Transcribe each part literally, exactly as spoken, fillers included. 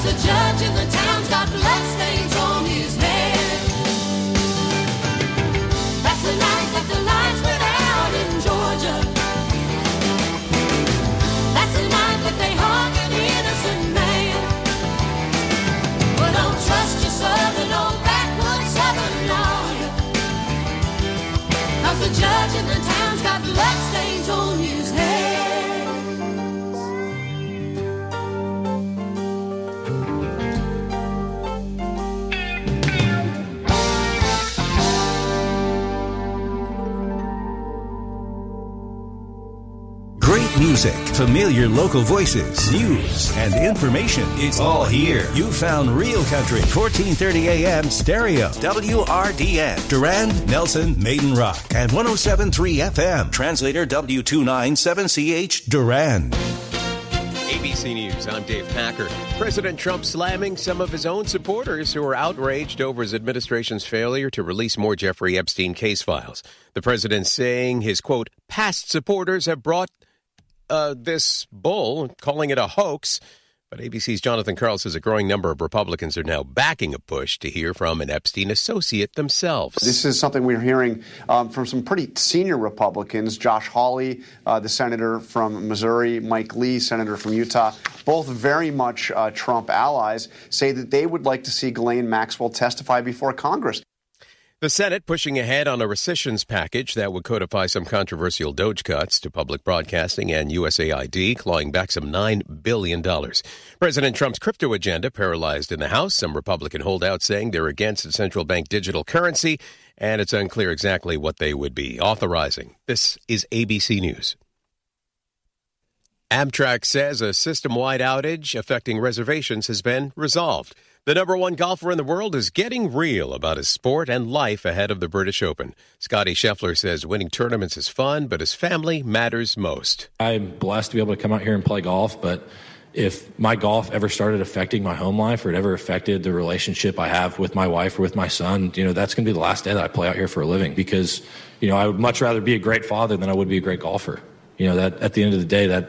'Cause the judge in the town's got bloodstains on his head. That's the night that the lights went out in Georgia. That's the night that they hung an innocent man. Well, don't trust your southern old backwoods southern lawyer. 'Cause the judge in the town's got bloodstains on his head. Great music, familiar local voices, news, and information. It's all here. You found Real Country, fourteen thirty A M stereo, W R D N, Durand, Nelson, Maiden Rock, and one oh seven point three F M. Translator W two nine seven C H, Durand. A B C News, I'm Dave Packer. President Trump slamming some of his own supporters who are outraged over his administration's failure to release more Jeffrey Epstein case files. The president saying his, quote, past supporters have brought uh, this bull, calling it a hoax. But A B C's Jonathan Karl says a growing number of Republicans are now backing a push to hear from an Epstein associate themselves. This is something we're hearing um, from some pretty senior Republicans. Josh Hawley, uh, the senator from Missouri, Mike Lee, senator from Utah, both very much uh, Trump allies, say that they would like to see Ghislaine Maxwell testify before Congress. The Senate pushing ahead on a rescissions package that would codify some controversial Doge cuts to public broadcasting and U S A I D, clawing back some nine billion dollars. President Trump's crypto agenda paralyzed in the House. Some Republican holdouts saying they're against a central bank digital currency, and it's unclear exactly what they would be authorizing. This is A B C News. Amtrak says a system-wide outage affecting reservations has been resolved. The number one golfer in the world is getting real about his sport and life ahead of the British Open. Scottie Scheffler says winning tournaments is fun, but his family matters most. I'm blessed to be able to come out here and play golf, but if my golf ever started affecting my home life or it ever affected the relationship I have with my wife or with my son, you know, that's going to be the last day that I play out here for a living because, you know, I would much rather be a great father than I would be a great golfer. You know, that at the end of the day, that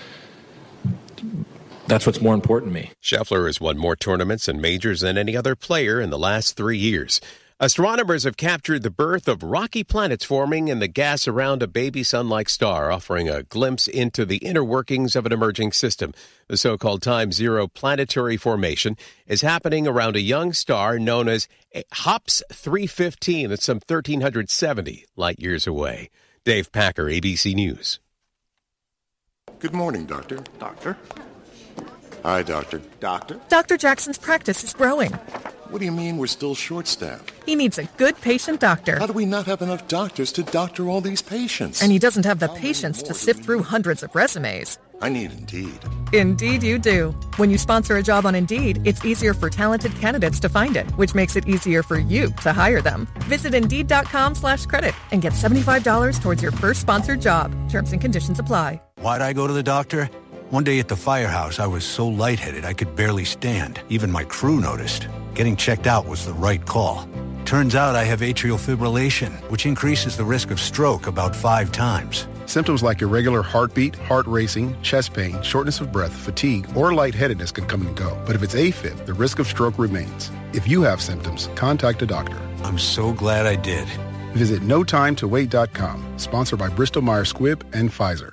That's what's more important to me. Scheffler has won more tournaments and majors than any other player in the last three years. Astronomers have captured the birth of rocky planets forming in the gas around a baby sun-like star, offering a glimpse into the inner workings of an emerging system. The so-called time zero planetary formation is happening around a young star known as HOPS three fifteen. That's some one thousand three hundred seventy light-years away. Dave Packer, A B C News. Good morning, Doctor. Doctor? Hi, Doctor. Doctor? Doctor Jackson's practice is growing. What do you mean we're still short-staffed? He needs a good patient doctor. How do we not have enough doctors to doctor all these patients? And he doesn't have the patience to sift through hundreds of resumes. I need Indeed. Indeed you do. When you sponsor a job on Indeed, it's easier for talented candidates to find it, which makes it easier for you to hire them. Visit Indeed.com slash credit and get seventy-five dollars towards your first sponsored job. Terms and conditions apply. Why'd I go to the doctor? One day at the firehouse, I was so lightheaded I could barely stand. Even my crew noticed. Getting checked out was the right call. Turns out I have atrial fibrillation, which increases the risk of stroke about five times. Symptoms like irregular heartbeat, heart racing, chest pain, shortness of breath, fatigue, or lightheadedness can come and go. But if it's AFib, the risk of stroke remains. If you have symptoms, contact a doctor. I'm so glad I did. Visit no time to wait dot com, sponsored by Bristol Myers Squibb and Pfizer.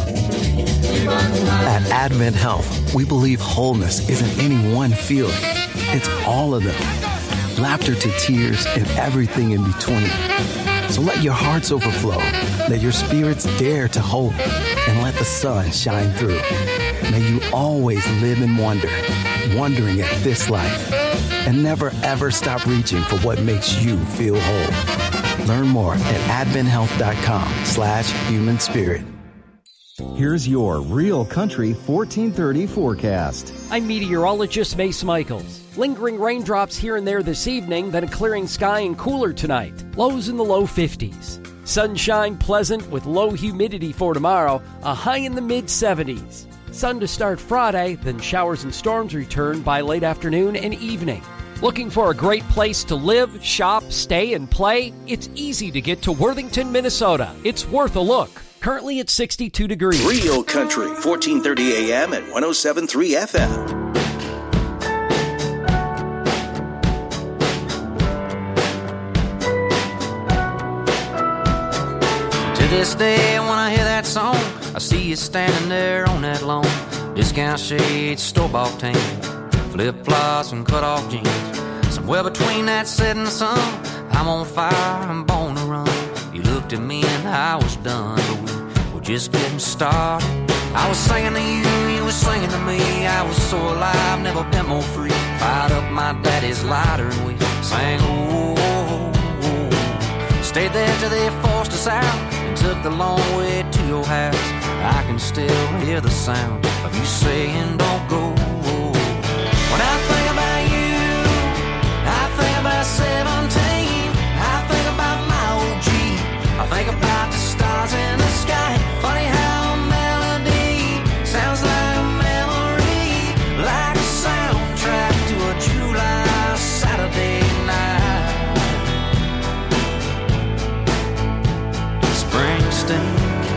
At Advent Health, we believe wholeness isn't any one feeling. It's all of them. Laughter to tears and everything in between. So let your hearts overflow. Let your spirits dare to hope. And let the sun shine through. May you always live in wonder, wondering at this life. And never ever stop reaching for what makes you feel whole. Learn more at adventhealth.com slash human spirit. Here's your Real Country fourteen thirty forecast. I'm meteorologist Mace Michaels. Lingering raindrops here and there this evening, then a clearing sky and cooler tonight. Lows in the low fifties. Sunshine pleasant with low humidity for tomorrow, a high in the mid seventies. Sun to start Friday, then showers and storms return by late afternoon and evening. Looking for a great place to live, shop, stay, and play? It's easy to get to Worthington, Minnesota. It's worth a look. Currently at sixty-two degrees. Real Country, fourteen thirty A M and one oh seven point three F M. to this day, when I hear that song, I see you standing there on that lawn. Discount shades, store-bought tan, flip-flops and cut-off jeans. Somewhere between that setting sun, I'm on fire, I'm born to run. You looked at me and I was done, but we were just getting started. I was singing to you, you were singing to me. I was so alive, never been more free. Fired up my daddy's lighter and we sang, oh, oh, oh. Stayed there till they forced us out and took the long way to your house. I can still hear the sound of you saying, don't go. When I think about you, I think about seventeen. I think about my O G. I think about the stars in the sky. Funny how a melody sounds like a memory, like a soundtrack to a July Saturday night. Springsteen.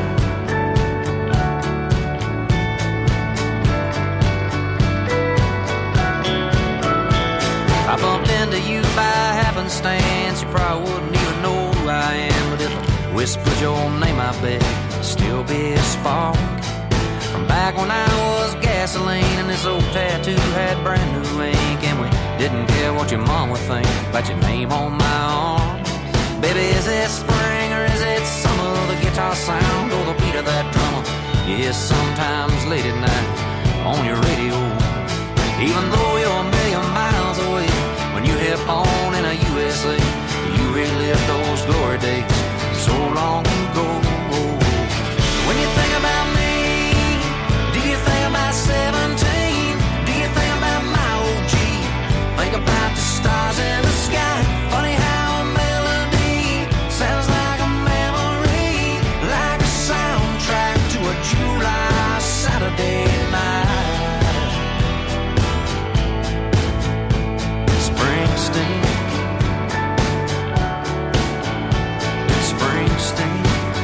I bumped into you by happenstance. You probably wouldn't even know who I am, but if I whispered your name, I bet it'd still be a spark from back when I was gasoline and this old tattoo had brand new ink, and we didn't care what your mom would think about your name on my arm. Baby, is it spring or is it summer? The guitar sound or the beat of that drummer? Yes, sometimes late at night on your radio. Even though you're a million miles away, when you hit on in a U S A, you relive those glory days so long ago. When you think about me, do you think about seventeen? Do you think about my O G? Think about the stars in the sky. Funny how a melody sounds like a memory, like a soundtrack to a July Saturday night. Springsteen. Springsteen.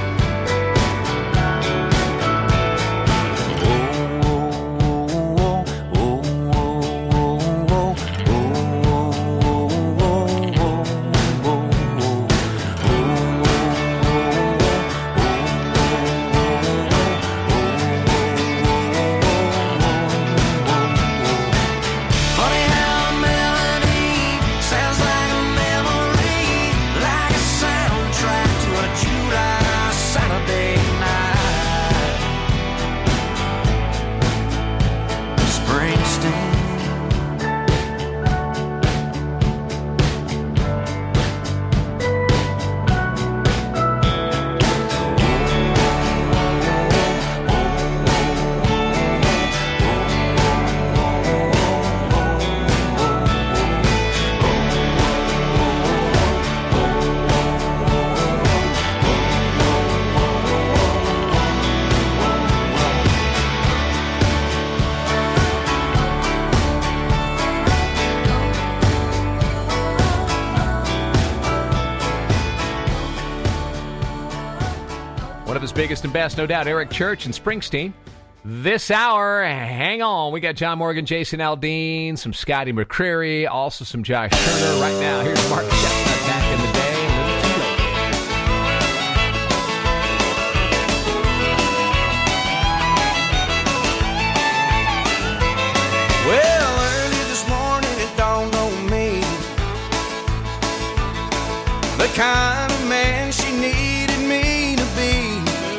Biggest and best, no doubt, Eric Church and Springsteen. This hour, hang on, we got John Morgan, Jason Aldean, some Scotty McCreery, also some Josh Turner. Right now, here's Mark Chestnut back in the day. Well, early this morning it dawned on me, the kind of man she needed me to be.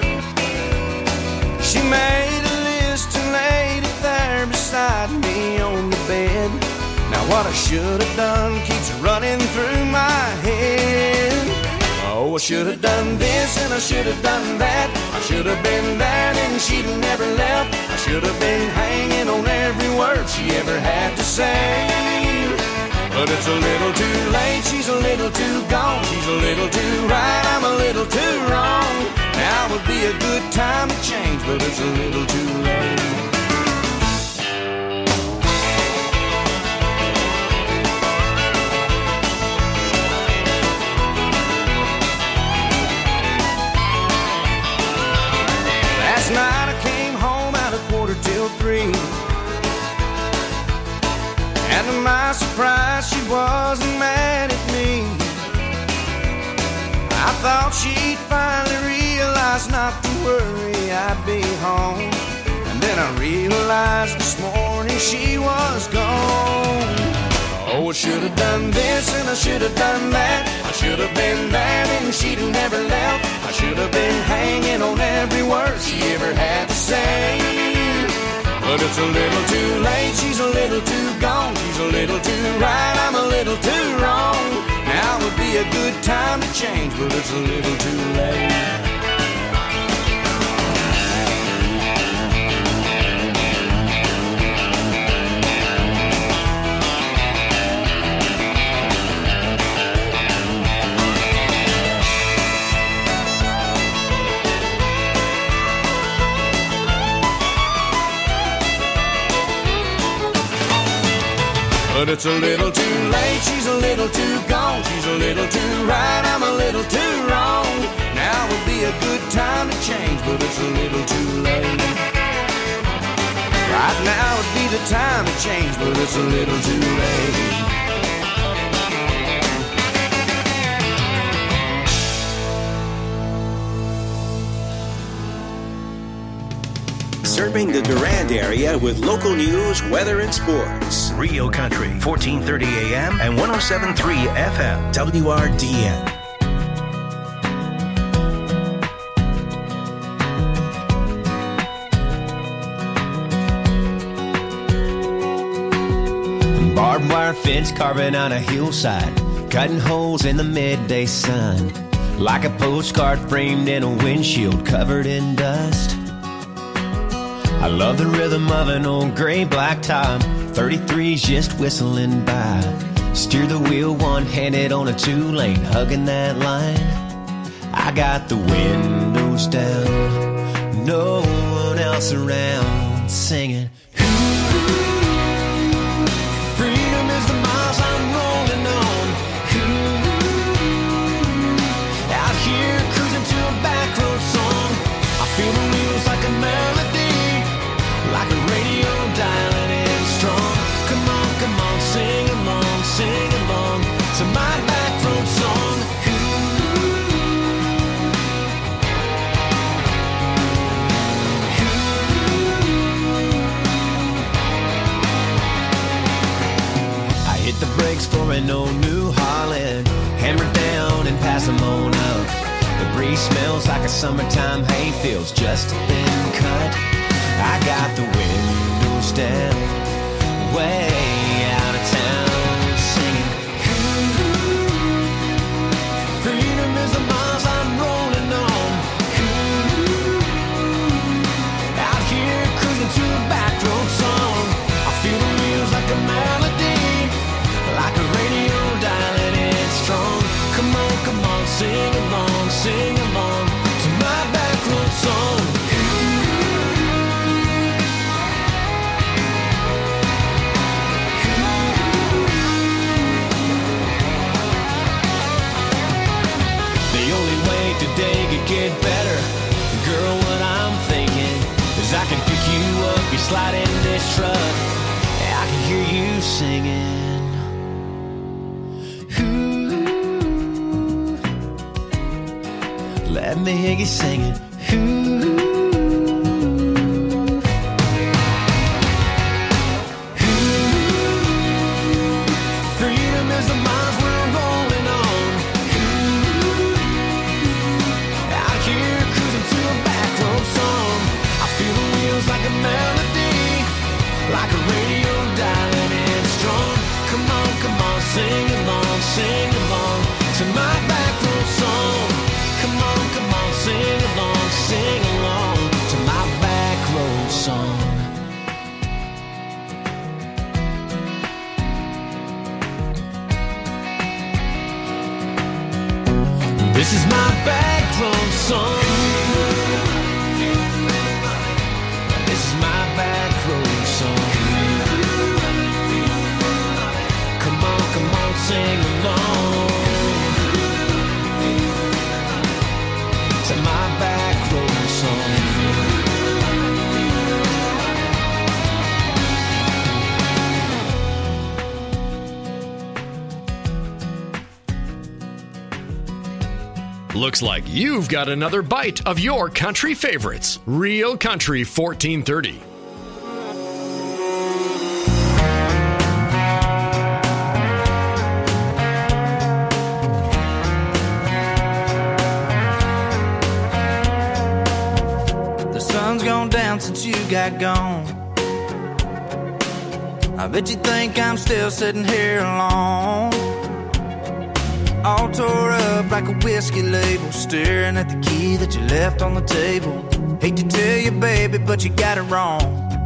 She made a list and laid it there beside me on the bed. Now what I should have done keeps running through my head. Oh, I should have done this and I should have done that. I should have been there and she'd have never left. I should have been hanging on every word she ever had to say. But it's a little too late, she's a little too gone. She's a little too right, I'm a little too wrong. Now would be a good time to change, but it's a little too late. Last night I came home at a quarter till three, and to my surprise she wasn't mad at me. I thought she'd finally realize realized not to worry, I'd be home. And then I realized this morning she was gone. Oh, I should have done this and I should have done that. I should have been there and she'd have never left. I should have been hanging on every word she ever had to say. But it's a little too late, she's a little too gone. She's a little too right, I'm a little too wrong. Now would be a good time to change, but it's a little too late. But it's a little too late, she's a little too gone. She's a little too right, I'm a little too wrong. Now would be a good time to change, but it's a little too late. Right now would be the time to change, but it's a little too late. Serving the Durand area with local news, weather, and sports. Real Country, fourteen thirty A M and one oh seven point three F M, W R D N. Barbed wire fence carving on a hillside, cutting holes in the midday sun, like a postcard framed in a windshield covered in dust. I love the rhythm of an old gray black top, thirty-threes just whistling by. Steer the wheel one-handed on a two-lane, hugging that line. I got the windows down, no one else around, singing. Freedom is the miles I'm rolling on. Out here cruising to a back road song. I feel the wheels like a melody, like a radio dialing in strong. Come on, come on, sing along, sing along to my back road song. I hit the brakes for an old New Holland, hammer down and pass them on up. The breeze smells like a summertime hayfield's just been cut. I got the windows down, way out of town, singing. Freedom is the miles I'm rolling on. Out here cruising to a back road song. I feel the wheels like a melody, like a radio dialing in strong. Come on, come on, sing along, sing along to my back road song. Today could get better, girl. What I'm thinking is I can pick you up, you slide in this truck, and I can hear you singing. Ooh, let me hear you singing. Ooh. Like a melody, like a radio dialing in strong. Come on, come on, sing along, sing along to my back road song. Come on, come on, sing along, sing along to my back road song. This is my back road song. Back road song. Come on, come on, sing along to my back road song. Looks like you've got another bite of your country favorites. Real Country fourteen thirty. The sun's gone down since you got gone. I bet you think I'm still sitting here alone, all tore up like a whiskey label, staring at the key that you left on the table. Hate to tell you, baby, but you got it wrong.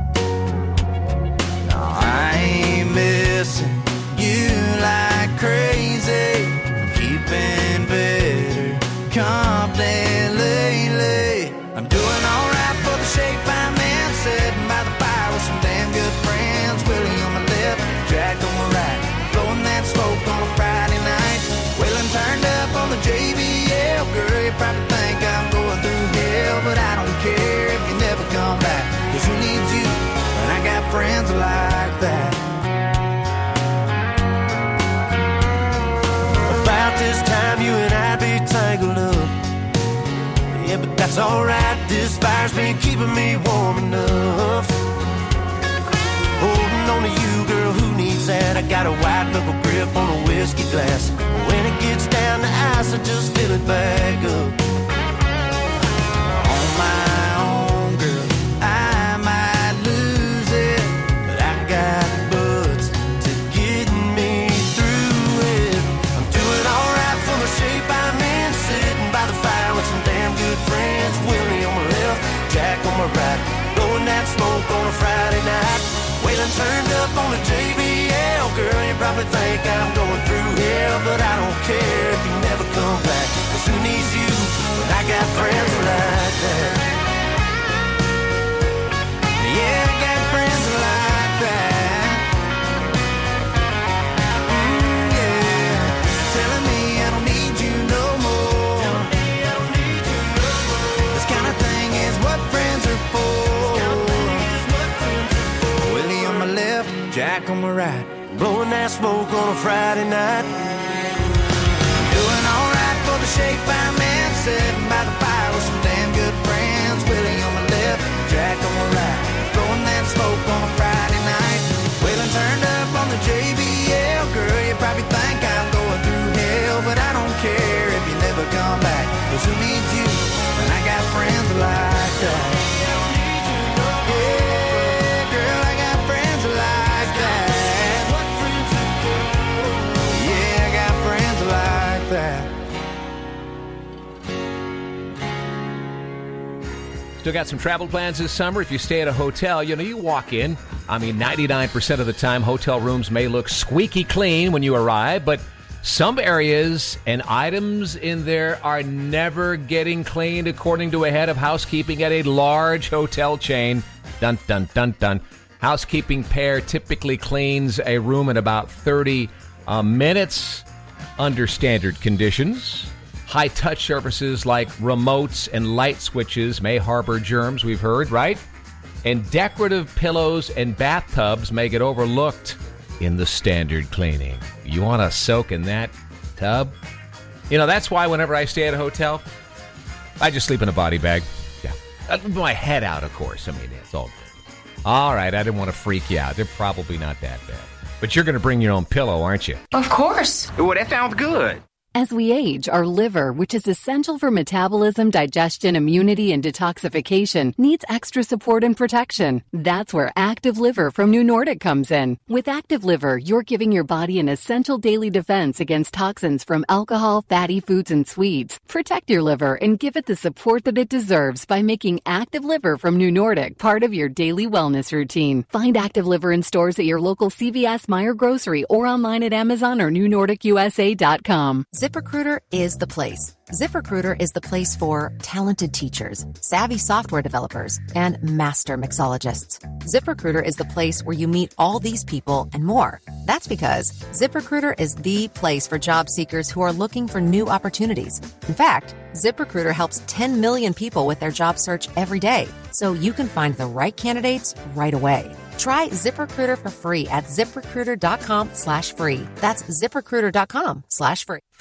No, I ain't missing you like crazy. I'm keeping better company lately. I'm doing alright for the shape I'm in, sitting by the fire with some damn good friends. Willie on my left, Jack on my right, blowing that smoke on a Friday night. Wheeling turned up on the J B L. Girl, you probably think I'm going through hell, but I don't care if you never come back, 'cause who needs you when I got friends like that? About this time you and I'd be tangled up. Yeah, but that's alright, this fire's been keeping me warm enough. Holding on to you, girl, who needs that? I got a wide knuckle grip on a whiskey glass. When it gets down to ice, I just fill it back up. On my own, girl, I might lose it, but I got butts to get me through it. I'm doing alright for the shape I'm in, sitting by the fire with some damn good friends. Willie on my left, Jack on my right, blowing that smoke on a Friday night. Waylon turned up on the J B L. Girl, you probably think I'm going through hell, but I don't care if you never come back, 'cause who needs you when I got friends like that? Yeah, I got friends like that. Mm, yeah, telling me I don't need you no more. This kind of thing is what friends are for. Willie on my left, Jack on my right, blowing that smoke on a Friday night. Doing alright for the shape I'm in, sitting by the fire with some damn good friends. Willie on my left, Jack on my right, blowing that smoke on a Friday night. Wheeling turned up on the J B L. Girl, you probably think I'm going through hell, but I don't care if you never come back, 'cause who needs you when I got friends like that? Still got some travel plans this summer. If you stay at a hotel, you know, you walk in. I mean, ninety-nine percent of the time, hotel rooms may look squeaky clean when you arrive, but some areas and items in there are never getting cleaned, according to a head of housekeeping at a large hotel chain. Dun, dun, dun, dun. Housekeeping pair typically cleans a room in about thirty uh, minutes under standard conditions. High-touch surfaces like remotes and light switches may harbor germs, we've heard, right? And decorative pillows and bathtubs may get overlooked in the standard cleaning. You want to soak in that tub? You know, that's why whenever I stay at a hotel, I just sleep in a body bag. Yeah. With my head out, of course. I mean, it's all good. All right, I didn't want to freak you out. They're probably not that bad. But you're going to bring your own pillow, aren't you? Of course. Well, that sounds good. As we age, our liver, which is essential for metabolism, digestion, immunity, and detoxification, needs extra support and protection. That's where Active Liver from New Nordic comes in. With Active Liver, you're giving your body an essential daily defense against toxins from alcohol, fatty foods, and sweets. Protect your liver and give it the support that it deserves by making Active Liver from New Nordic part of your daily wellness routine. Find Active Liver in stores at your local C V S, Meijer Grocery, or online at Amazon or New Nordic U S A dot com. ZipRecruiter is the place. ZipRecruiter is the place for talented teachers, savvy software developers, and master mixologists. ZipRecruiter is the place where you meet all these people and more. That's because ZipRecruiter is the place for job seekers who are looking for new opportunities. In fact, ZipRecruiter helps ten million people with their job search every day, so you can find the right candidates right away. Try ZipRecruiter for free at ZipRecruiter.com slash free. That's ZipRecruiter.com slash free.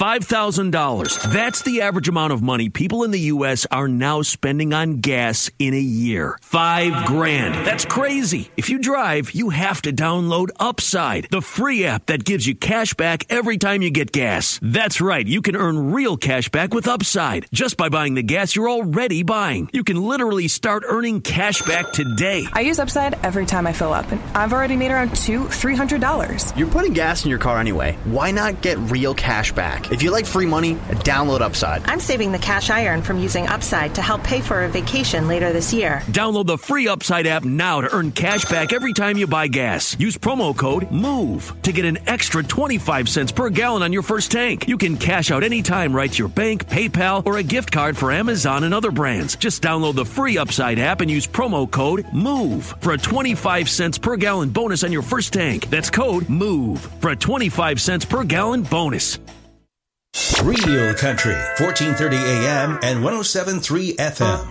five thousand dollars. That's the average amount of money people in the U S are now spending on gas in a year. Five grand. That's crazy. If you drive, you have to download Upside, the free app that gives you cash back every time you get gas. That's right. You can earn real cash back with Upside just by buying the gas you're already buying. You can literally start earning cash back today. I use Upside every time I fill up, and I've already made around two, three hundred dollars. You're putting gas in your car anyway. Why not get real cash back? If you like free money, download Upside. I'm saving the cash I earn from using Upside to help pay for a vacation later this year. Download the free Upside app now to earn cash back every time you buy gas. Use promo code MOVE to get an extra twenty-five cents per gallon on your first tank. You can cash out anytime right to your bank, PayPal, or a gift card for Amazon and other brands. Just download the free Upside app and use promo code MOVE for a twenty-five cents per gallon bonus on your first tank. That's code MOVE for a twenty-five cents per gallon bonus. Real Country, fourteen thirty A M and one oh seven point three F M.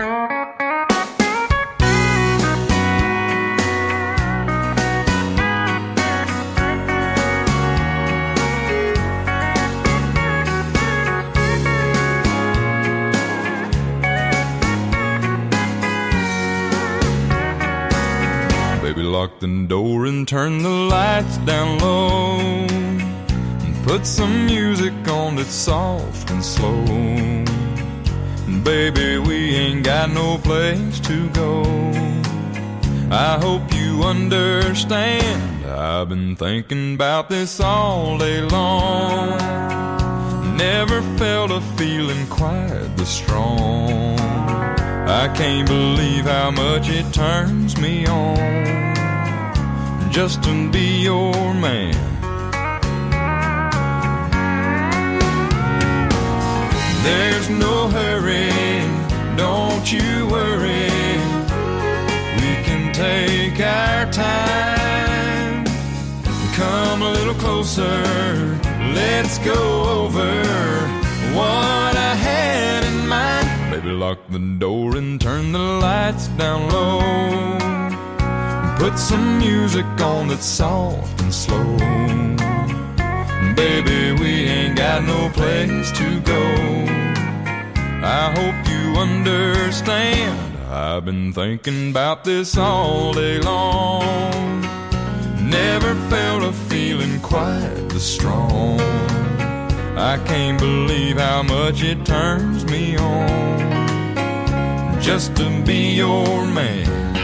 Baby, lock the door and turn the lights down low, and put some music on that's soft and slow. And baby, we ain't got no place to go. I hope you understand, I've been thinking about this all day long. Never felt a feeling quite this strong. I can't believe how much it turns me on just to be your man. There's no hurry, don't you worry. We can take our time. Come a little closer, let's go over what I had in mind. Baby, lock the door and turn the lights down low. Put some music on that's soft and slow. Baby, we ain't got no place to go. I hope you understand, I've been thinking about this all day long. Never felt a feeling quite this strong. I can't believe how much it turns me on just to be your man.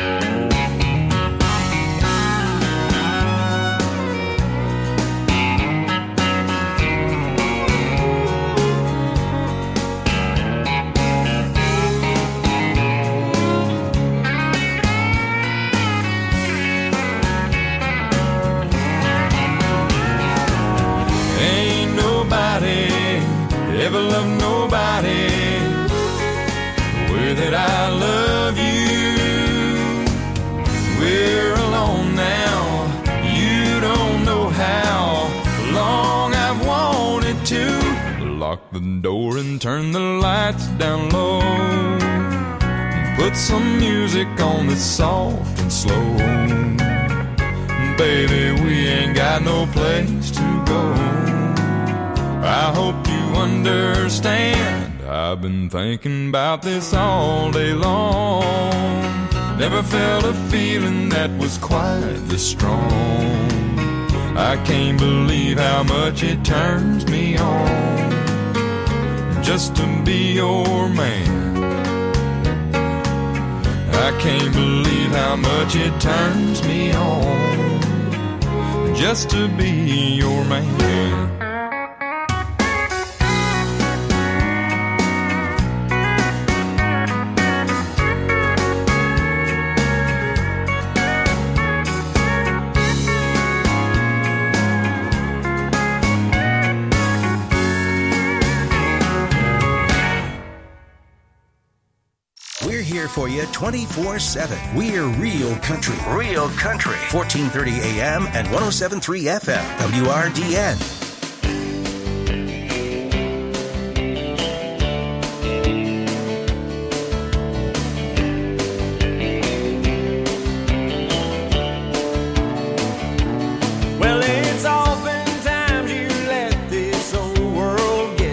Ever love nobody the way that I love you. We're alone now, you don't know how long I've wanted to. Lock the door and turn the lights down low, and put some music on that's soft and slow. Baby, we ain't got no place to go. I hope you understand, I've been thinking about this all day long. Never felt a feeling that was quite this strong. I can't believe how much it turns me on just to be your man. I can't believe how much it turns me on just to be your man. For you twenty-four seven. We're Real Country. Real Country. fourteen thirty A M and one oh seven point three F M. W R D N. Well, it's oftentimes you let this old world get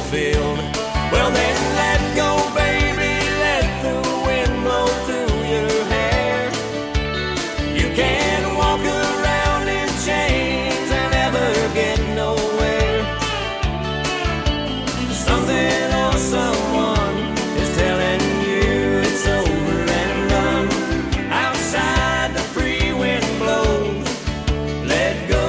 fulfilled. Well then let go, baby, let the wind blow through your hair. You can't walk around in chains and ever get nowhere. Something or someone is telling you it's over and done. Outside the free wind blows, let go.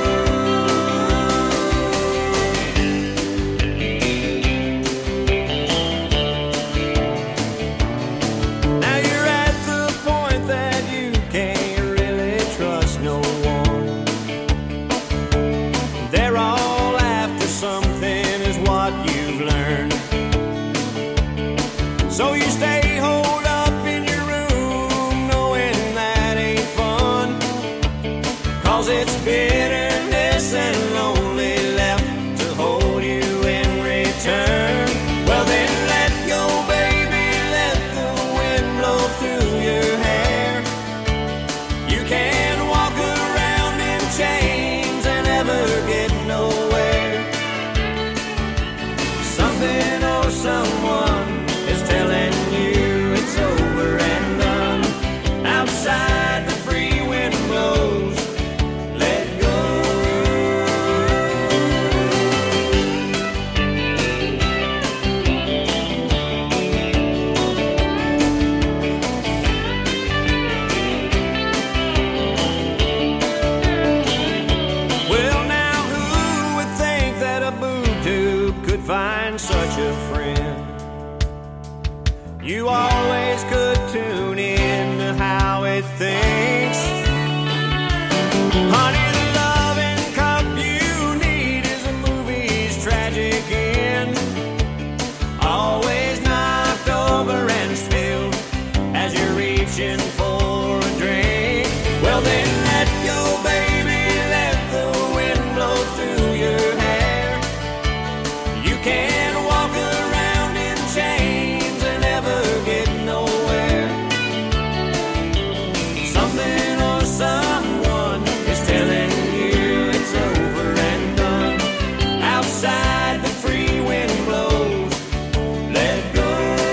Now you're at the point that you can't really trust no one. They're all after something is what you've learned. So you stay holed up in your room knowing that ain't fun. Cause it's bitterness and lonely left to hold you in return. Well then let go, baby, let the wind blow through your hair. You can't walk around in chains and ever get nowhere. Something or someone is telling you it's over and done. Outside the free wind blows, let go. Well now who would think that a boob tube could find such a friend? You always could tune in to how it thinks. Honey, the loving cup you need is a movie's tragic end. Always knocked over and spilled as you're reaching for a drink. Well then let go, baby, let the wind blow through your hair. You can't walk around in chains and ever get nowhere. Something or someone is telling you it's over and done. Outside the free wind blows, let go.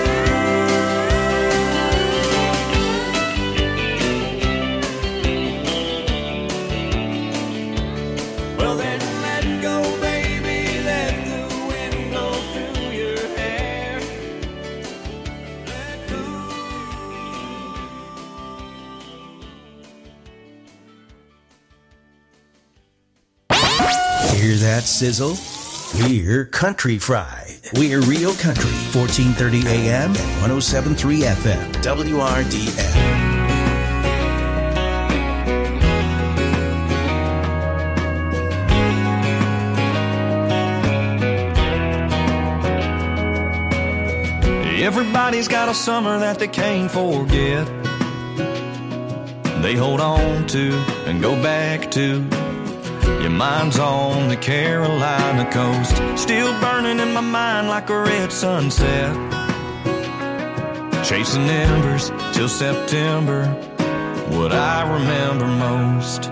Well then let go, baby, let the wind blow through your hair. Let go. Hear that sizzle? We're Country Fried. We're Real Country, fourteen thirty A M and one oh seven point three F M, W R D F. Everybody's got a summer that they can't forget. They hold on to and go back to. Your mind's on the Carolina coast, still burning in my mind like a red sunset. Chasing embers till September, what I remember most.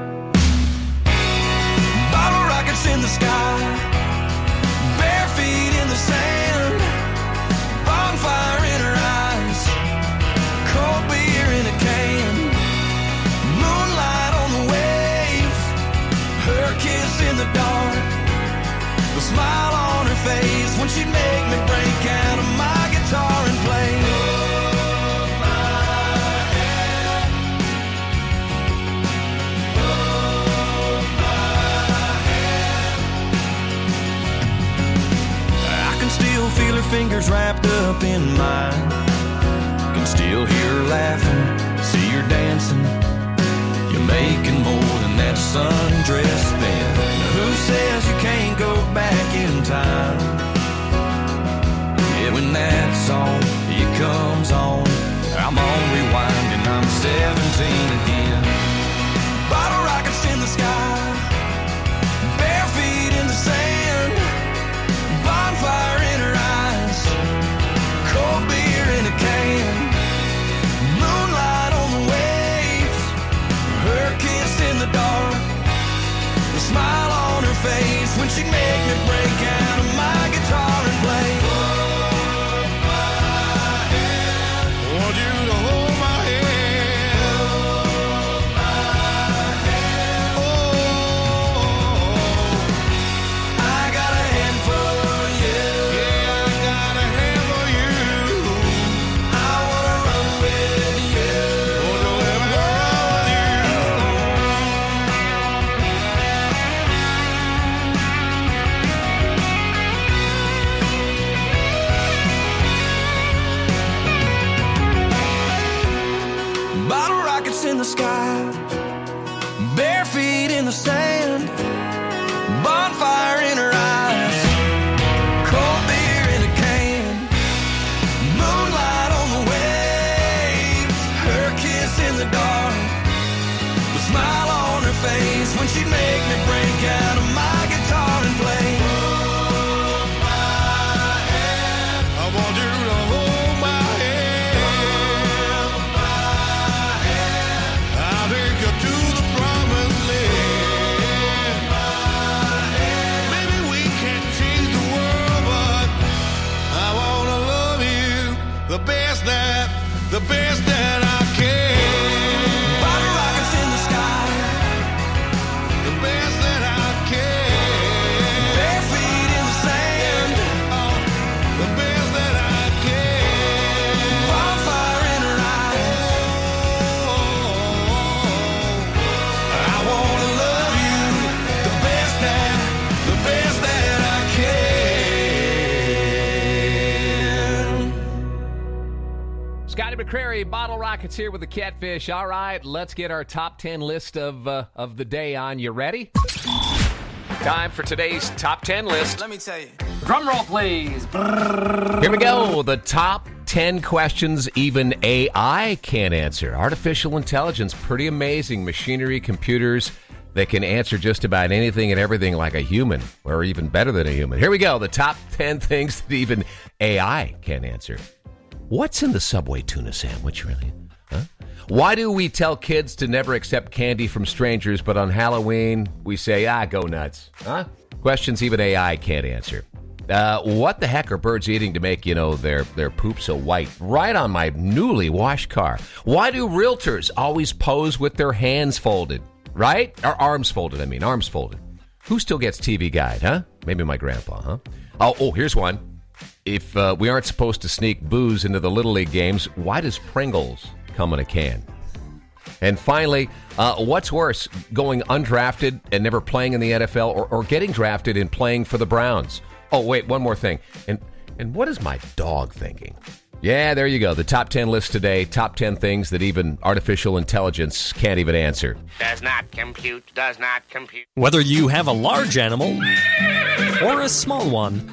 Bottle rockets in the sky, bare feet in the sand, bonfire in her eyes, cold beer in a can, moonlight on the waves, her kiss in the dark, the smile on her face when she'd make me break out of my guitar and play. Hold my hand, hold my hand. I can still feel her fingers wrapped up in mine, can still hear her laughing, see her dancing. You're making more than that sundress then. Now who says you can't go back in time? Yeah, when that song, it comes on, I'm on rewind and I'm seventeen again. Bottle rockets in the sky, bare feet in the sand, bonfire in her eyes, cold beer in a can, moonlight on the waves, her kiss in the dark, the smile on her face when she'd make me break out of my guitar and play. Bottle rockets in the sky, bare feet in the sand, bonfire in her eyes, cold beer in a can, moonlight on the waves, her kiss in the dark, the smile on her face when she'd make me break out of my guitar and play. Hold my hand, I want you to hold my hand, hold my hand, I'll take you to the promised land. Hold my hand, maybe we can't change the world, but I wanna love you the best that, the best that I can. Bottle rockets in the sky, the best that I can. Bare feet in the sand, oh, the best that I can. Bonfire in her eyes, oh, I wanna love you the best that, the best that I can. Scotty McCrary, Bottle Rockets here with the Catfish. All right, let's get our top ten list of uh, of the day on. You ready? Time for today's top ten list. Let me tell you. Drum roll, please. Here we go. The top ten questions even A I can't answer. Artificial intelligence, pretty amazing. Machinery, computers that can answer just about anything and everything like a human, or even better than a human. Here we go. The top ten things that even A I can't answer. What's in the Subway tuna sandwich, really? Huh? Why do we tell kids to never accept candy from strangers, but on Halloween we say, ah, go nuts? Huh? Questions even A I can't answer. Uh, what the heck are birds eating to make, you know, their, their poop so white? Right on my newly washed car. Why do realtors always pose with their hands folded? Right? Or arms folded, I mean, arms folded. Who still gets T V Guide, huh? Maybe my grandpa, huh? Oh, oh, here's one. If uh, we aren't supposed to sneak booze into the Little League games, why does Pringles come in a can? And finally, uh, what's worse, going undrafted and never playing in the N F L, or, or getting drafted and playing for the Browns? Oh, wait, one more thing. And and what is my dog thinking? Yeah, there you go. The top ten list today. Top ten things that even artificial intelligence can't even answer. Does not compute, does not compute. Whether you have a large animal or a small one,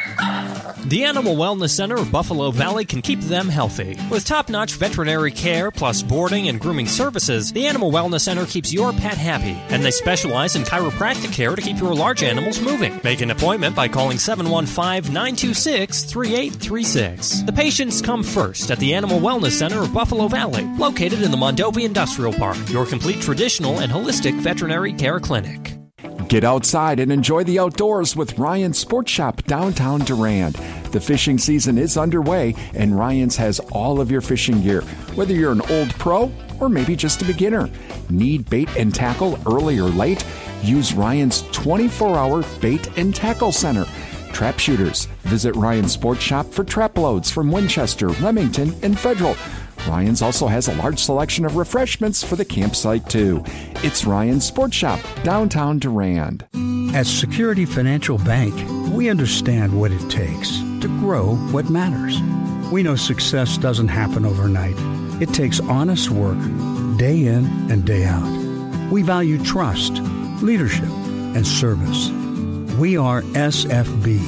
the Animal Wellness Center of Buffalo Valley can keep them healthy. With top-notch veterinary care plus boarding and grooming services, the Animal Wellness Center keeps your pet happy. And they specialize in chiropractic care to keep your large animals moving. Make an appointment by calling seven one five, nine two six, three eight three six. The patients come first at the Animal Wellness Center of Buffalo Valley, located in the Mondovi Industrial Park, your complete traditional and holistic veterinary care clinic. Get outside and enjoy the outdoors with Ryan's Sports Shop downtown Durand. The fishing season is underway, and Ryan's has all of your fishing gear, whether you're an old pro or maybe just a beginner. Need bait and tackle early or late? Use Ryan's twenty-four hour bait and tackle center. Trap shooters, visit Ryan's Sports Shop for trap loads from Winchester, Remington, and Federal. Ryan's also has a large selection of refreshments for the campsite, too. It's Ryan's Sports Shop, downtown Durand. At Security Financial Bank, we understand what it takes to grow what matters. We know success doesn't happen overnight. It takes honest work, day in and day out. We value trust, leadership, and service. We are S F B,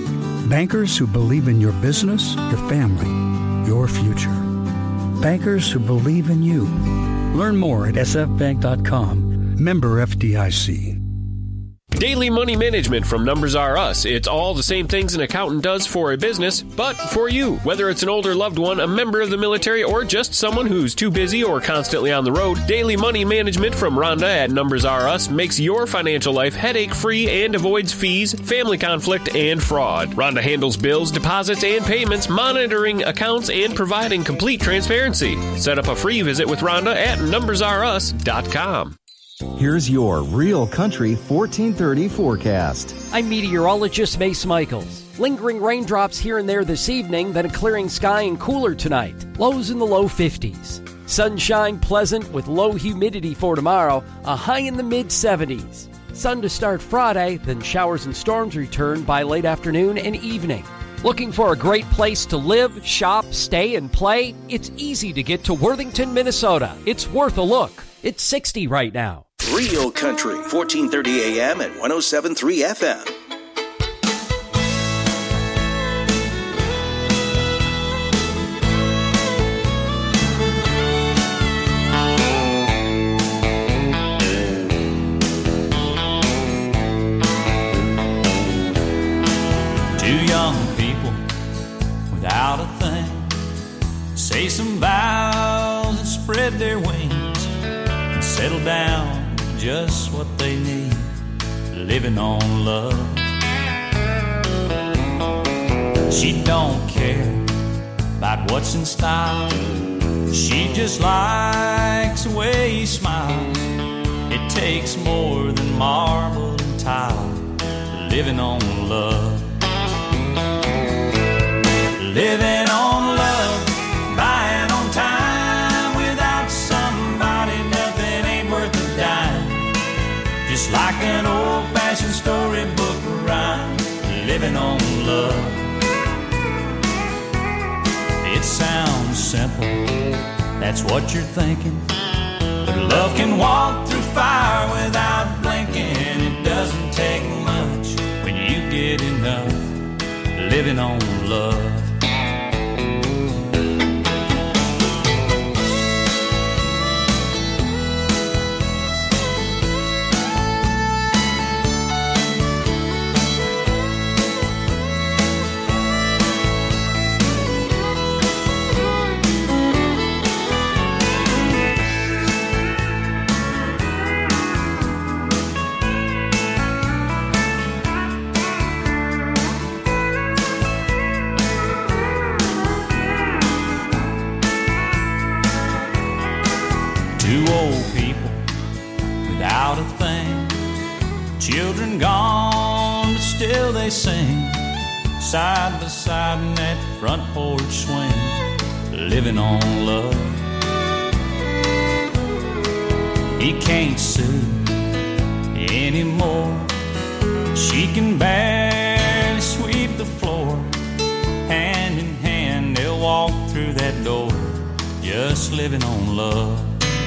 bankers who believe in your business, your family, your future. Bankers who believe in you. Learn more at s f bank dot com. Member F D I C. Daily money management from Numbers R Us. It's all the same things an accountant does for a business, but for you. Whether it's an older loved one, a member of the military, or just someone who's too busy or constantly on the road, Daily Money Management from Rhonda at Numbers R Us makes your financial life headache-free and avoids fees, family conflict, and fraud. Rhonda handles bills, deposits, and payments, monitoring accounts, and providing complete transparency. Set up a free visit with Rhonda at numbers r us dot com. Here's your Real Country fourteen thirty forecast. I'm meteorologist Mace Michaels. Lingering raindrops here and there this evening, then a clearing sky and cooler tonight. Lows in the low fifties. Sunshine pleasant with low humidity for tomorrow, a high in the mid seventies. Sun to start Friday, then showers and storms return by late afternoon and evening. Looking for a great place to live, shop, stay, and play? It's easy to get to Worthington, Minnesota. It's worth a look. It's sixty right now. Real Country, fourteen thirty A M and one oh seven point three F M. Two young people without a thing say some vows and spread their wings and settle down just what they need, living on love. She don't care about what's in style. She just likes the way he smiles. It takes more than marble and tile, living on love. Living on love, buying on time. Without somebody, nothing ain't worth a dime. Just like an old-fashioned storybook rhyme, living on love. It sounds simple, that's what you're thinking. But love can walk through fire without blinking. It doesn't take much when you get enough, living on love. Children gone, but still they sing, side by side in that front porch swing, living on love. He can't sue anymore. She can barely sweep the floor. Hand in hand they'll walk through that door, just living on love.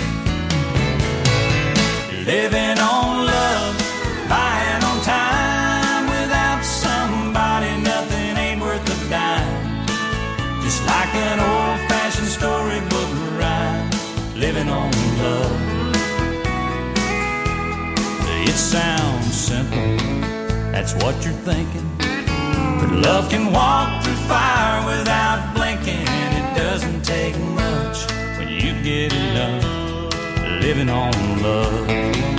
Living on love, buying on time. Without somebody, nothing ain't worth a dime. Just like an old-fashioned storybook rhyme, living on love. It sounds simple, that's what you're thinking. But love can walk through fire without blinking. It doesn't take much when you get enough, living on love.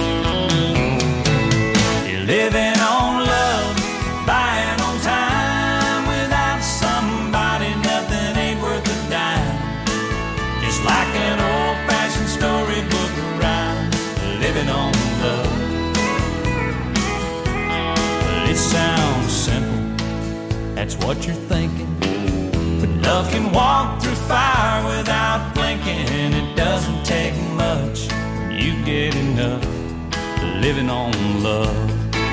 Living on love, buying on time. Without somebody, nothing ain't worth a dime. Just like an old-fashioned storybook rhyme, living on love. It sounds simple, that's what you're thinking. But love can walk through fire without blinking. It doesn't take much when you get enough, living on love.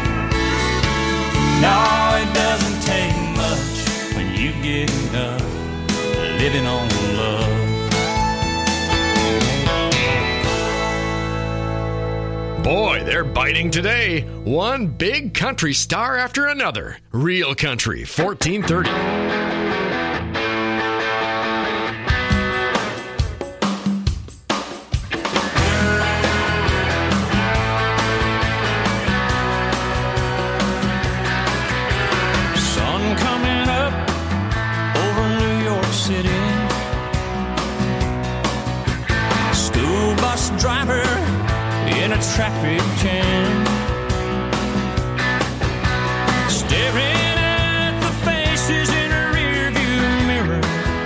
No, it doesn't take much when you get enough, living on love. Boy, they're biting today. One big country star after another. Real Country, fourteen thirty. Driver in a traffic jam, staring at the faces in a rearview mirror,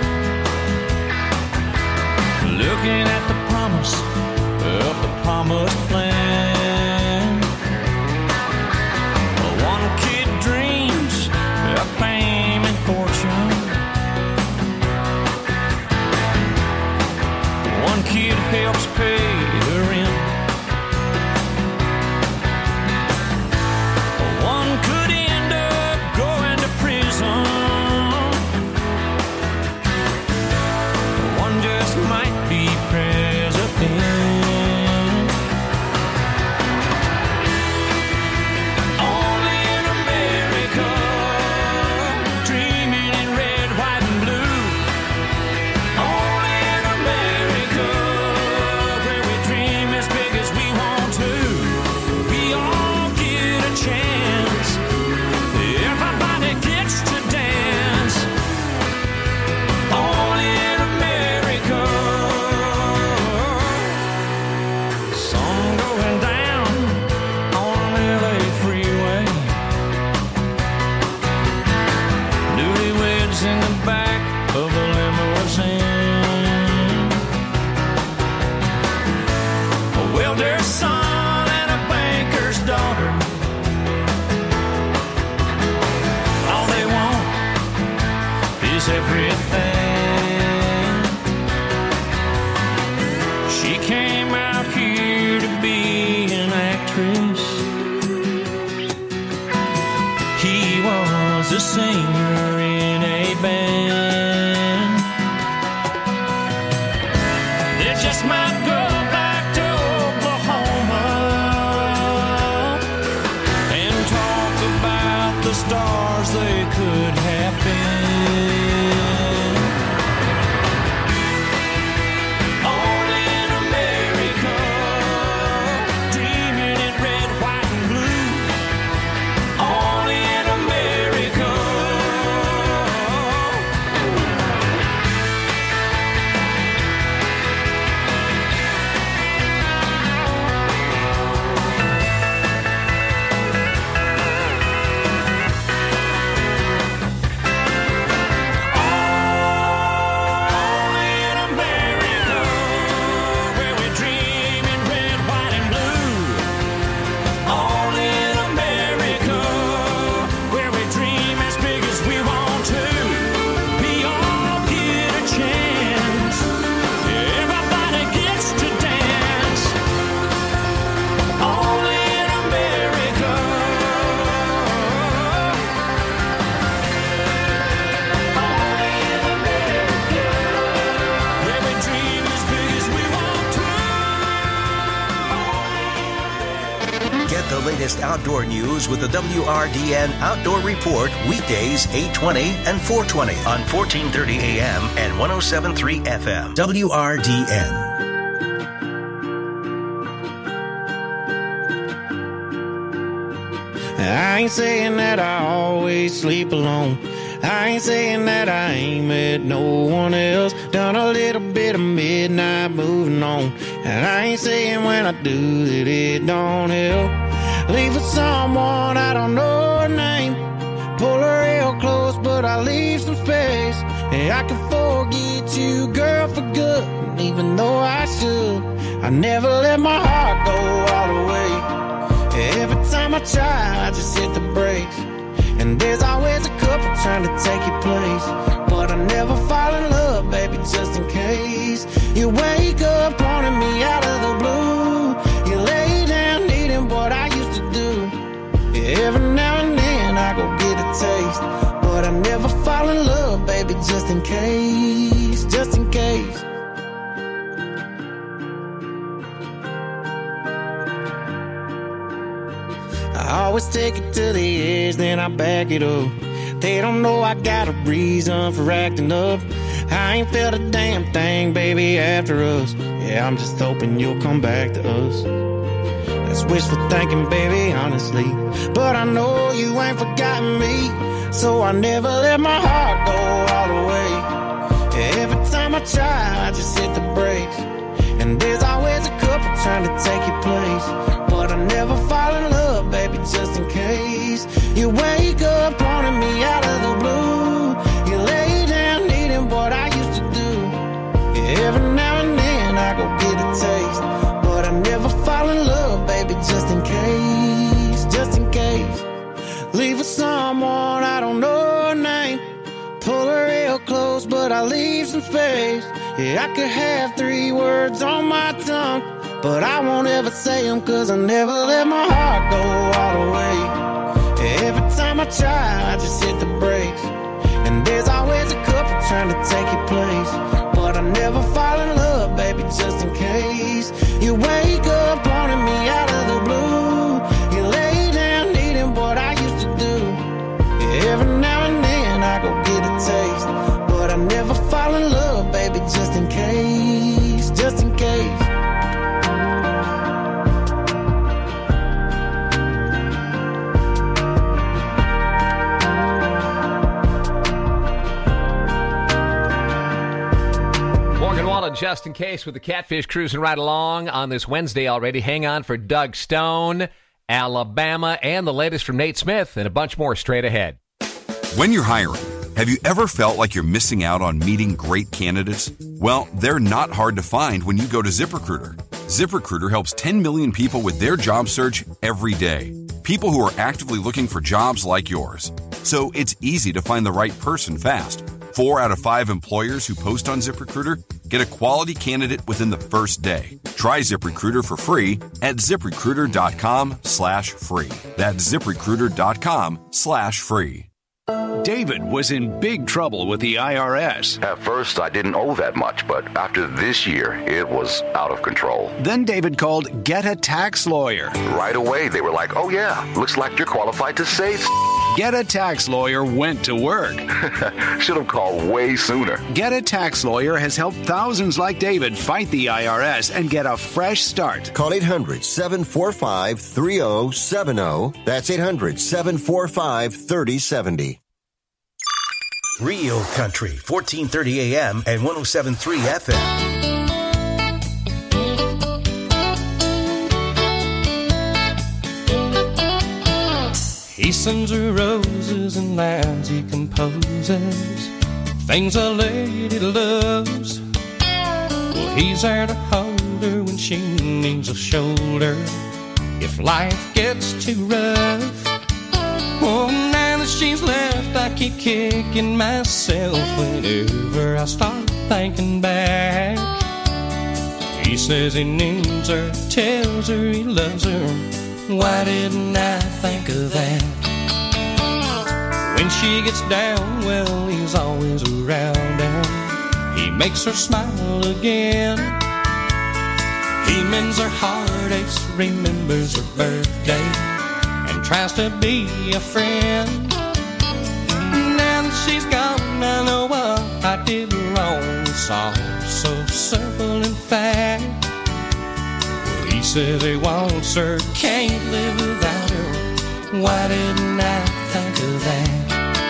looking at the promise of the promised land. One kid dreams of fame and fortune, one kid helps pay the rent. One could end up going to prison. welder's son and a banker's daughter. All they want is everything. She came out here to be an actress. He was a singer in a band. They just might go back to Oklahoma and talk about the stars they could have been. Only in America, dreaming in red, white, and blue. Only in America. The latest outdoor news with the W R D N Outdoor Report weekdays eight twenty and four twenty on fourteen thirty A M and one oh seven point three F M. W R D N. I ain't saying that I always sleep alone. I ain't saying that I ain't met no one else. Done a little bit of midnight moving on. And I ain't saying when I do that it don't help. Leave with someone I don't know her name. Pull her real close, but I leave some space. And I can forget you, girl, for good. And even though I should, I never let my heart go all the way. Every time I try, I just hit the brakes. And there's always a couple trying to take your place. But I never fall in love, baby, just in case. You wake up wanting me out of the blue. You lay down needing what I used to do. Every now and then I go get a taste. But I never fall in love, baby, just in case. Just in case. I always take it to the edge, then I back it up. They don't know I got a reason for acting up. I ain't felt a damn thing, baby, after us. Yeah, I'm just hoping you'll come back to us. That's wishful thinking, baby, honestly. But I know you ain't forgotten me. So I never let my heart go all the way. Every time I try, I just hit the brakes. And there's always a couple trying to take your place. But I never fall in love, baby, just in case. You wake up wanting me out of the blue. You lay down needing what I used to do. Every now and then I go get a taste. But I never fall in love, baby, just in case. Just in case. Leave with someone I don't know her name. Pull her real close, but I leave some space. Yeah, I could have three words on my tongue, but I won't ever say them, cause I never let my heart go all the way. Every time I try, I just hit the brakes. And there's always a couple trying to take your place. But I never fall in love, baby, just in case. You wake up wanting me out of the blue. You lay down needing what I used to do. Every now and then I go get a taste. But I never fall in love, baby, just in case. Just in case. Just in case with the Catfish cruising right along on this Wednesday already. Hang on for Doug Stone, Alabama, and the latest from Nate Smith, and a bunch more straight ahead. When you're hiring, have you ever felt like you're missing out on meeting great candidates? Well, they're not hard to find when you go to ZipRecruiter. ZipRecruiter helps ten million people with their job search every day. People who are actively looking for jobs like yours. So it's easy to find the right person fast. Four out of five employers who post on ZipRecruiter get a quality candidate within the first day. Try ZipRecruiter for free at ZipRecruiter.com slash free. That's ZipRecruiter.com slash free. David was in big trouble with the I R S. At first, I didn't owe that much, but after this year, it was out of control. Then David called Get a Tax Lawyer. Right away, they were like, oh yeah, looks like you're qualified to save. Get a Tax Lawyer went to work. Should have called way sooner. Get a Tax Lawyer has helped thousands like David fight the I R S and get a fresh start. Call eight hundred, seven four five, three zero seven zero. That's eight hundred, seven four five, three zero seven zero. Real Country, fourteen thirty A M and one oh seven point three F M. He sends her roses and lines he composes, things a lady loves. Well, he's there to hold her when she needs a shoulder, if life gets too rough. Oh, now that she's left, I keep kicking myself whenever I start thinking back. He says he needs her, tells her he loves her. Why didn't I think of that? When she gets down, well, he's always around and he makes her smile again. He mends her heartaches, remembers her birthday, and tries to be a friend. Now that she's gone, I know what I did wrong. It's all so simple in fact. Well, he says he wants her, can't live without her. Why didn't I think of that?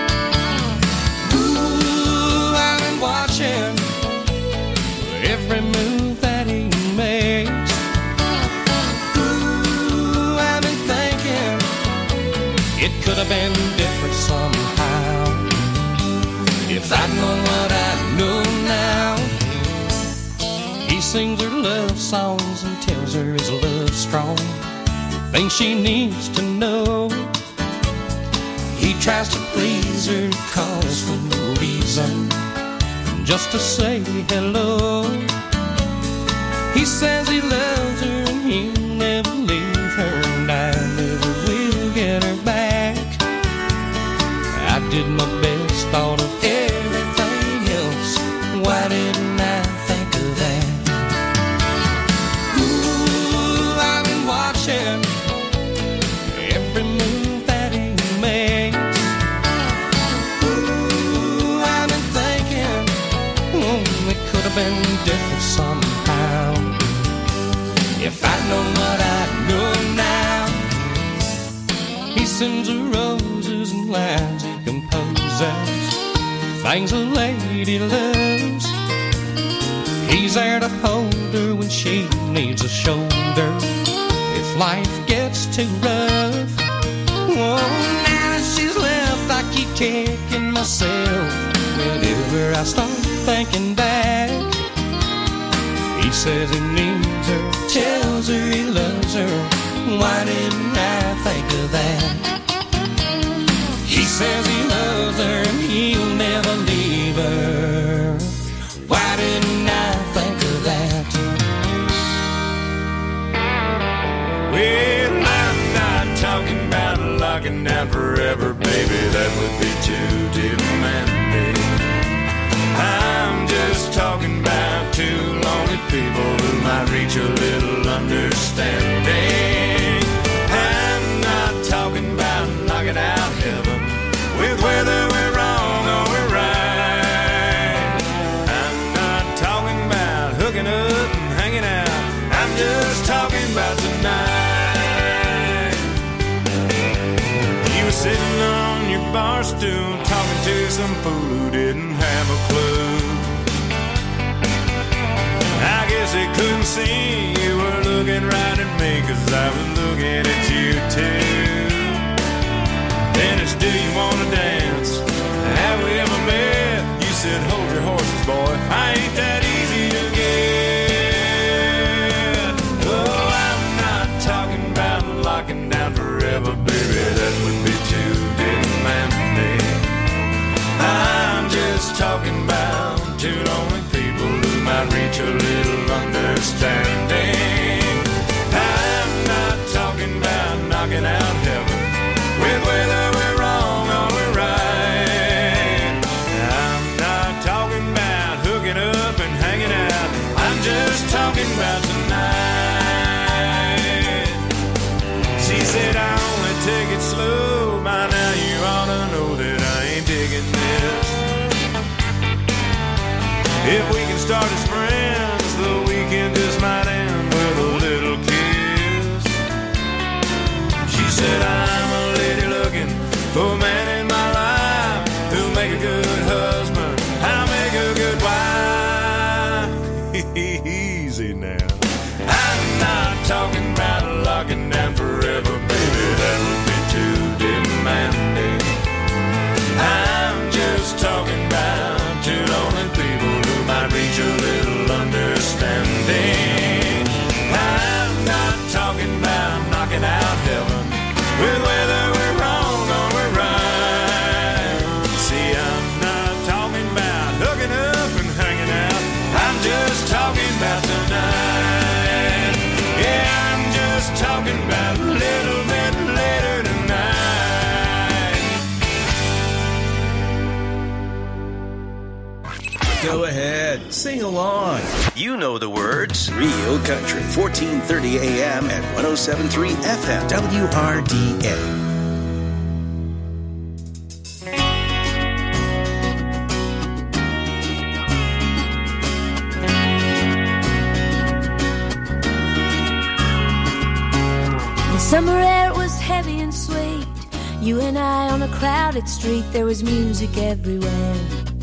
Ooh, I've been watching every move that he makes. Ooh, I've been thinking it could have been different somehow. If I'd known what I know now. He sings her love songs and tells her his love's strong, things she needs to know. He tries to please her, calls for no reason, just to say hello. He says he loves her and he'll never leave her, and I never will get her back. I did my best, thought of everything else. Why didn't I think of that? Ooh, I've been watching every move that he makes. Ooh, I've been thinking, oh, it could have been different somehow. If I'd known what I know now. He sends her roses and lines he composes, things a lady loves. He's there to hold her when she needs a shoulder, if life gets too rough. Oh, now that she's left, I keep kicking myself whenever I start thinking back. He says he needs her, tells her he loves her. Why didn't I think of that? He says he loves her and he'll never leave her. Why didn't I think of that? Well, I'm not talking about locking down forever, baby. That would be too demanding. I'm just talking about two lonely people who might reach a little understanding. I'm not talking about knocking out heaven with whether we're wrong or we're right. I'm not talking about hooking up and hanging out. I'm just talking about tonight. You were sitting on your bar stool talking to some fool who didn't have a clue. I guess he couldn't see you were looking right at me, 'cause I was looking at you too. Then it's, do you wanna dance? Have we ever met? You said, hold your horses, boy, I ain't that easy to get. If we can start as friends, the weekend just might end with a little kiss. She said, I'm a lady looking for a man in my life who'll make a good husband, I'll make a good wife. Easy now. I'm not talking about locking down forever, baby, that would be too demanding. I'm just talking about two lonely people who might reach a little understanding. I'm not talking about knocking out heaven with whether we're wrong or we're right. See, I'm not talking about hooking up and hanging out. I'm just talking about tonight. Yeah, I'm just talking about a little bit later tonight. Go ahead, sing along. You know the words. Real Country, fourteen thirty A M at one oh seven point three F M, W R D A. Summer air was heavy and sweet. You and I on a crowded street. There was music everywhere.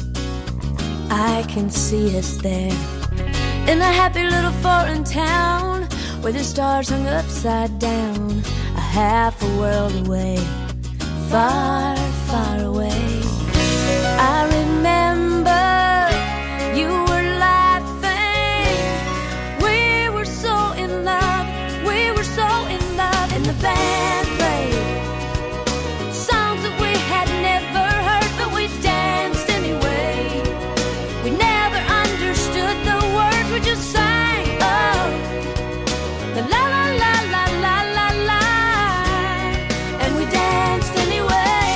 I can see us there in a happy little foreign town where the stars hung upside down, a half a world away, far, far away. I remember you were laughing. We were so in love. We were so in love. And the band played songs that we had never heard, but we danced anyway. We never understood the words, we just sang, oh, the la la la la la la la, and we danced anyway.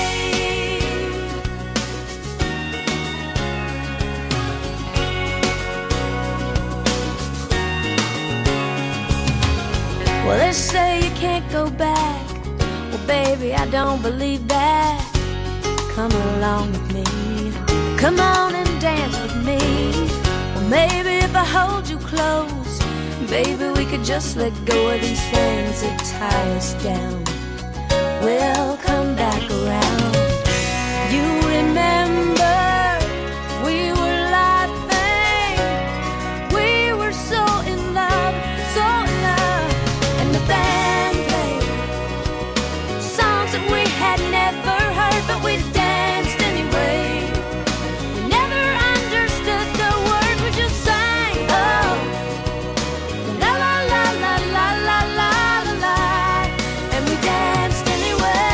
Well, they say you can't go back. Well, baby, I don't believe that. Come along with me. Come on and dance with me. Well, maybe if I hold you close, baby, we could just let go of these things that tie us down. We'll come back around. You remember we were laughing. We were so in love, so in love. And the band played songs that we had never heard, but we danced anyway. We never understood the words, we just sang, oh, la la la la la la la la la, and we danced anyway.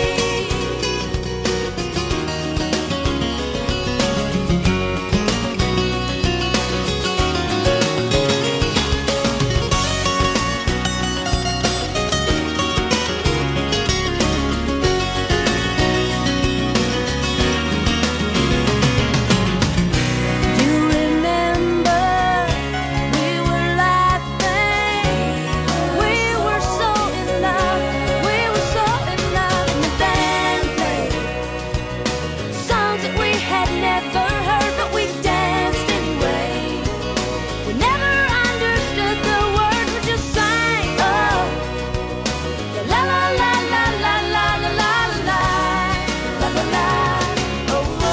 You remember we were laughing. We were so in love. We were so in love. And the band played songs that we had never heard, but we danced anyway. We never understood the words, we just sang, oh, la la la la la la la la la la la la, oh, oh, oh,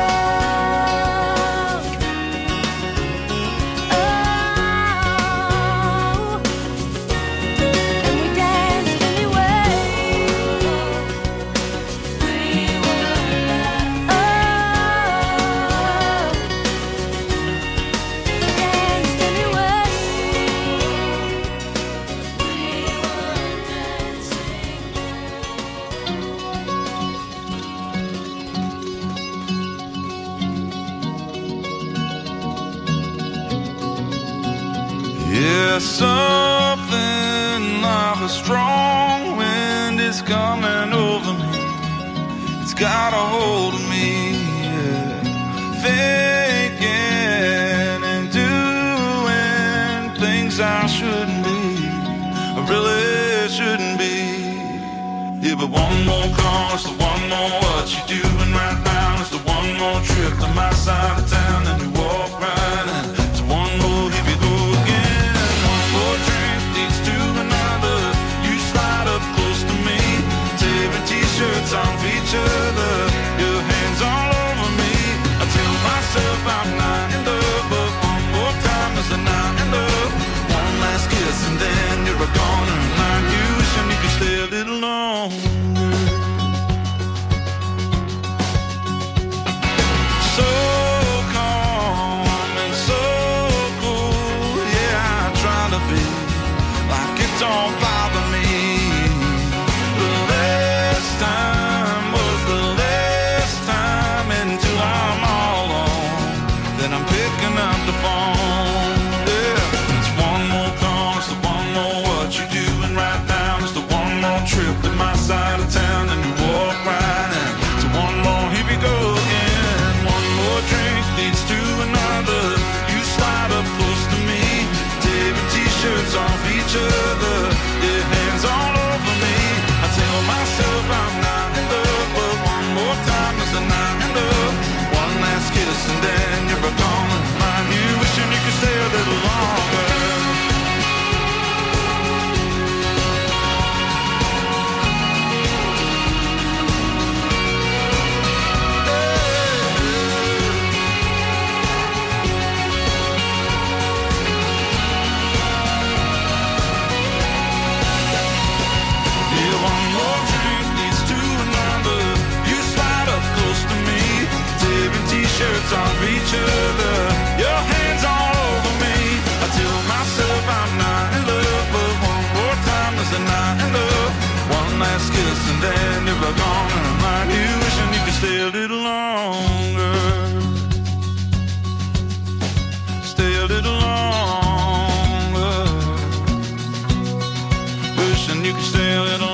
and we danced anyway. We were oh, danced anyway. Yeah, something like a strong wind is coming over me. It's got a hold of me, yeah. Thinking and doing things I shouldn't be, I really shouldn't be. Yeah, but one more call, it's the one more what you doing right now. It's the one more trip to my side of town, and you walk right like it don't bother me. The last time was the last time until I'm all alone. Then I'm picking up the phone. Yeah, it's one more call, it's the one more what you doing right now. It's the one more trip to my side of town, and you walk right in. It's one more, here we go again. One more drink leads to another. You slide up close to me, tearing t-shirts off each other. Your hands all over me. I tell myself I'm not in love, but one more time is the night enough. One last kiss and then you're gone. Mind you, wishing you could stay a little longer. Shirts off each other, your hands all over me. I tell myself I'm not in love, but one more time is the night enough. One last kiss and then you're gone. And I'm like you, wishing you could stay a little longer. Stay a little longer. Wishing you could stay a little longer.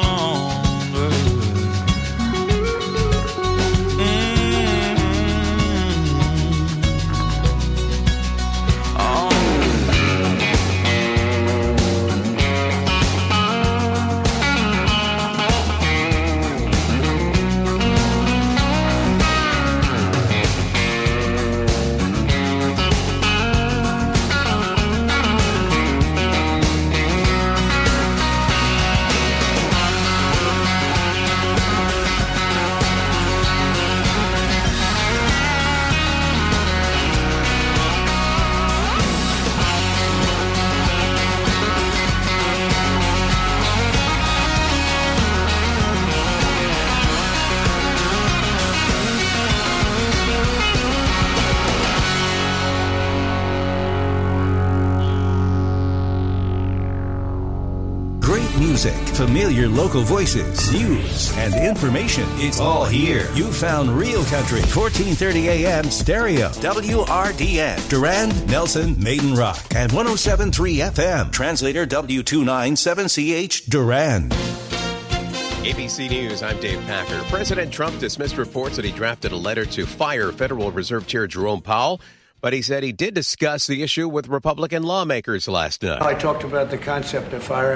Music, familiar local voices, news, and information. It's all here. You found Real Country, fourteen thirty A M stereo, W R D N, Durand, Nelson, Maiden Rock, and one oh seven point three F M. Translator W two ninety-seven C H, Durand. A B C News, I'm Dave Packer. President Trump dismissed reports that he drafted a letter to fire Federal Reserve Chair Jerome Powell, but he said he did discuss the issue with Republican lawmakers last night. I talked about the concept of firing